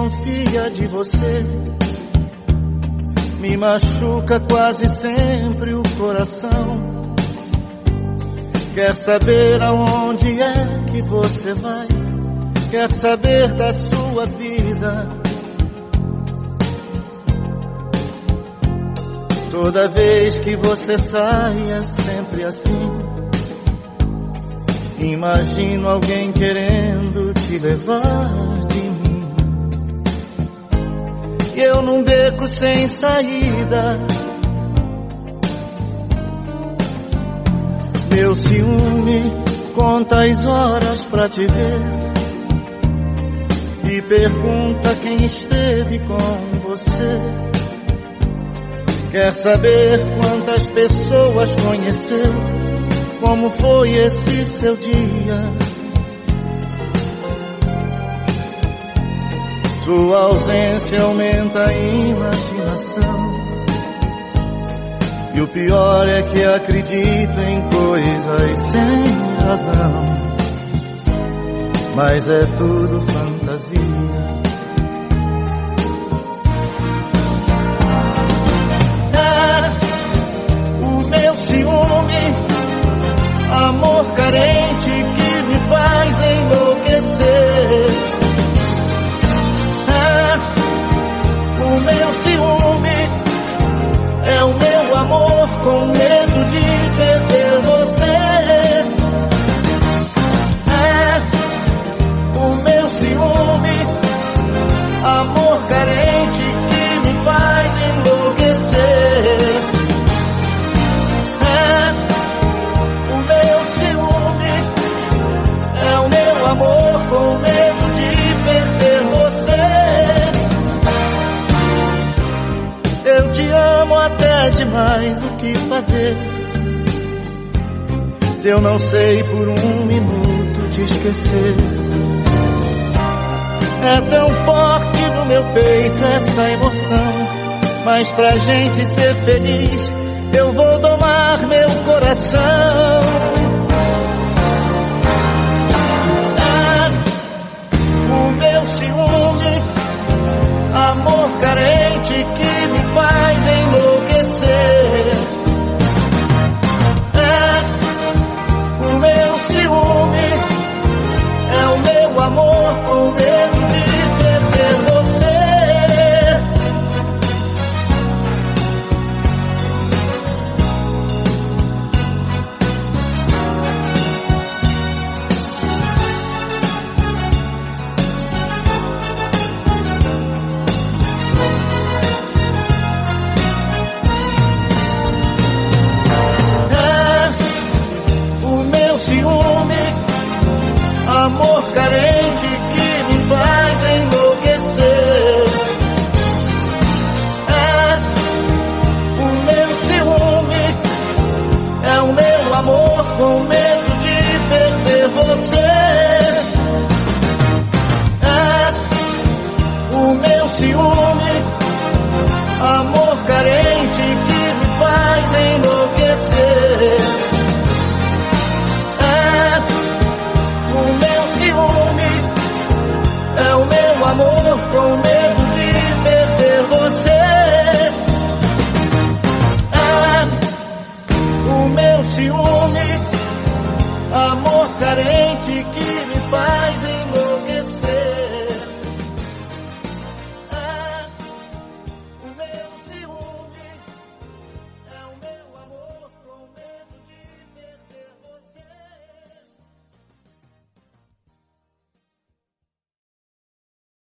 desconfia de você. Me machuca quase sempre o coração. Quer saber aonde é que você vai, quer saber da sua vida. Toda vez que você sai é sempre assim. Imagino alguém querendo te levar de mim, e eu num beco sem saída. Meu ciúme conta as horas pra te ver e pergunta quem esteve com você. Quer saber quantas pessoas conheceu, como foi esse seu dia. Sua ausência aumenta a imaginação, e o pior é que acredito em coisas sem razão, mas é tudo fantasia. Amor carente que me faz enlouquecer. O meu ciúme é o meu amor com medo de perder você. O meu ciúme, amor carente que me faz enlouquecer. Amor com medo de perder você. Eu te amo até demais, o que fazer se eu não sei por um minuto te esquecer? É tão forte no meu peito essa emoção, mas pra gente ser feliz eu vou domar meu coração. Ciúme, amor carente que me faz enlouquecer. O meu ciúme é o meu amor com medo de perder você. Amor carente que me faz enlouquecer. O meu ciúme é o meu amor com medo de perder você. O meu ciúme, amor carente que me faz enlouquecer. É o meu amor com medo de perder você. O meu ciúme, amor carente que me faz enlouquecer.